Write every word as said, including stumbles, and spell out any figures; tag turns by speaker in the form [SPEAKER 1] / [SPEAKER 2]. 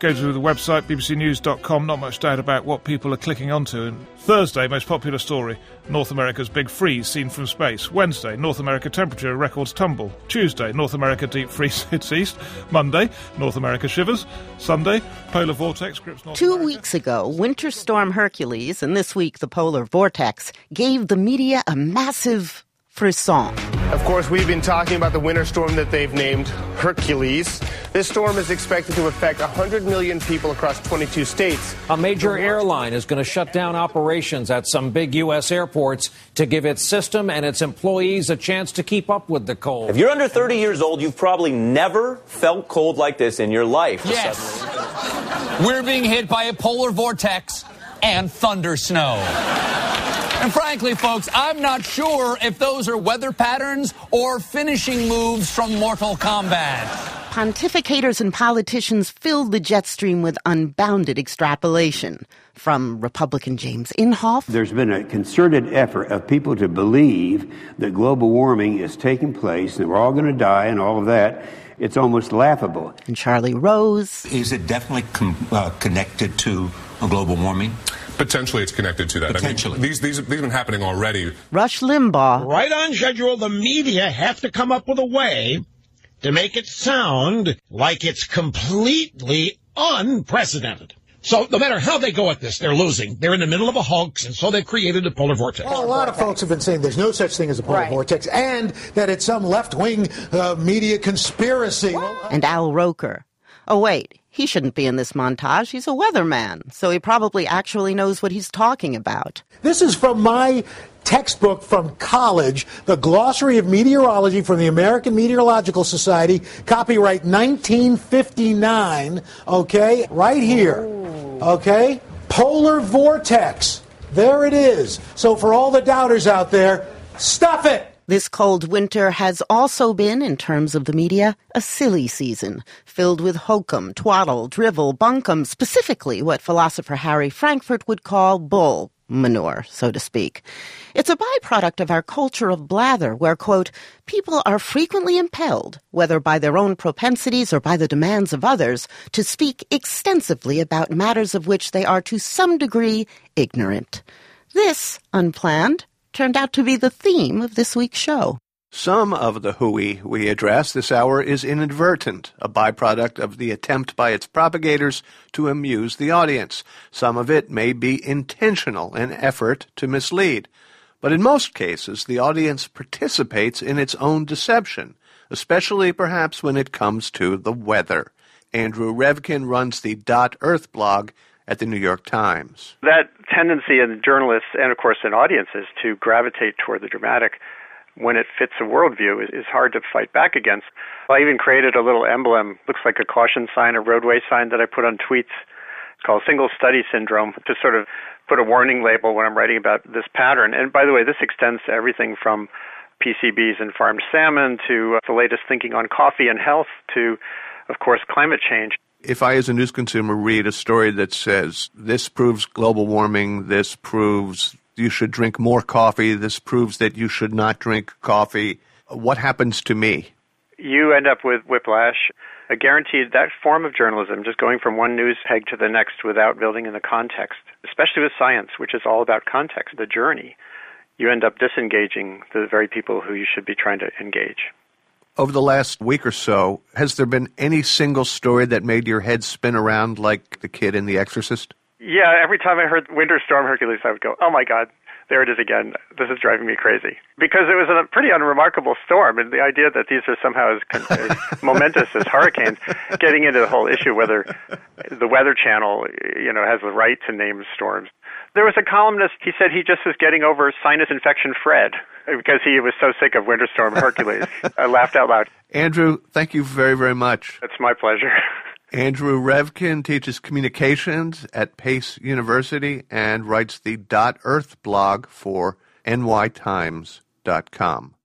[SPEAKER 1] Go to the website, b b c news dot com. Not much doubt about what people are clicking onto. And Thursday, most popular story, North America's big freeze seen from space. Wednesday, North America temperature records tumble. Tuesday, North America deep freeze hits east. Monday, North America shivers. Sunday, polar vortex grips North
[SPEAKER 2] Two
[SPEAKER 1] America.
[SPEAKER 2] weeks ago, Winter Storm Hercules, and this week the polar vortex, gave the media a massive frisson.
[SPEAKER 3] Of course, we've been talking about the winter storm that they've named Hercules. This storm is expected to affect one hundred million people across twenty-two states.
[SPEAKER 4] A major airline is going to shut down operations at some big U S airports to give its system and its employees a chance to keep up with the cold.
[SPEAKER 5] If you're under thirty years old, you've probably never felt cold like this in your life.
[SPEAKER 6] Yes. We're being hit by a polar vortex and thunder snow. And frankly, folks, I'm not sure if those are weather patterns or finishing moves from Mortal Kombat.
[SPEAKER 2] Pontificators and politicians filled the jet stream with unbounded extrapolation. From Republican James Inhofe.
[SPEAKER 7] There's been a concerted effort of people to believe that global warming is taking place and we're all going to die and all of that. It's almost laughable.
[SPEAKER 2] And Charlie Rose.
[SPEAKER 8] Is it definitely com- uh, connected to global warming?
[SPEAKER 9] Potentially it's connected to that.
[SPEAKER 8] Potentially.
[SPEAKER 9] I mean, these, these, these have been happening already.
[SPEAKER 2] Rush Limbaugh.
[SPEAKER 10] Right on schedule, the media have to come up with a way to make it sound like it's completely unprecedented. So no matter how they go at this, they're losing. They're in the middle of a hoax, and so they've created a polar vortex.
[SPEAKER 11] Well, a lot of folks have been saying there's no such thing as a polar right. vortex, and that it's some left-wing uh, media conspiracy.
[SPEAKER 2] And Al Roker. Oh, wait. He shouldn't be in this montage. He's a weatherman, so he probably actually knows what he's talking about.
[SPEAKER 11] This is from my textbook from college, the Glossary of Meteorology from the American Meteorological Society, copyright nineteen fifty-nine, okay, right here, okay? Polar vortex. There it is. So for all the doubters out there, stuff it!
[SPEAKER 2] This cold winter has also been, in terms of the media, a silly season, filled with hokum, twaddle, drivel, bunkum, specifically what philosopher Harry Frankfurt would call bull manure, so to speak. It's a byproduct of our culture of blather, where, quote, people are frequently impelled, whether by their own propensities or by the demands of others, to speak extensively about matters of which they are to some degree ignorant. This, unplanned, turned out to be the theme of this week's show.
[SPEAKER 12] Some of the hooey we address this hour is inadvertent, a byproduct of the attempt by its propagators to amuse the audience. Some of it may be intentional, an effort to mislead. But in most cases, the audience participates in its own deception, especially perhaps when it comes to the weather. Andrew Revkin runs the Dot Earth blog at the New York Times.
[SPEAKER 13] That tendency in journalists and, of course, in audiences to gravitate toward the dramatic when it fits a worldview is, is hard to fight back against. I even created a little emblem, looks like a caution sign, a roadway sign that I put on tweets. It's called Single Study Syndrome, to sort of put a warning label when I'm writing about this pattern. And by the way, this extends to everything from P C Bs and farmed salmon to the latest thinking on coffee and health to, of course, climate change.
[SPEAKER 12] If I, as a news consumer, read a story that says, this proves global warming, this proves you should drink more coffee, this proves that you should not drink coffee, what happens to me?
[SPEAKER 13] You end up with whiplash. I guarantee that form of journalism, just going from one news peg to the next without building in the context, especially with science, which is all about context, the journey, you end up disengaging the very people who you should be trying to engage.
[SPEAKER 12] Over the last week or so, has there been any single story that made your head spin around like the kid in The Exorcist?
[SPEAKER 13] Yeah, every time I heard Winter Storm Hercules, I would go, oh my God, there it is again. This is driving me crazy. Because it was a pretty unremarkable storm, and the idea that these are somehow as, as momentous as hurricanes, getting into the whole issue whether the Weather Channel, you know, has the right to name storms. There was a columnist, he said he just was getting over sinus infection Fred because he was so sick of Winter Storm Hercules. I laughed out loud.
[SPEAKER 12] Andrew, thank you very, very much.
[SPEAKER 13] It's my pleasure.
[SPEAKER 12] Andrew Revkin teaches communications at Pace University and writes the Dot Earth blog for N Y Times dot com.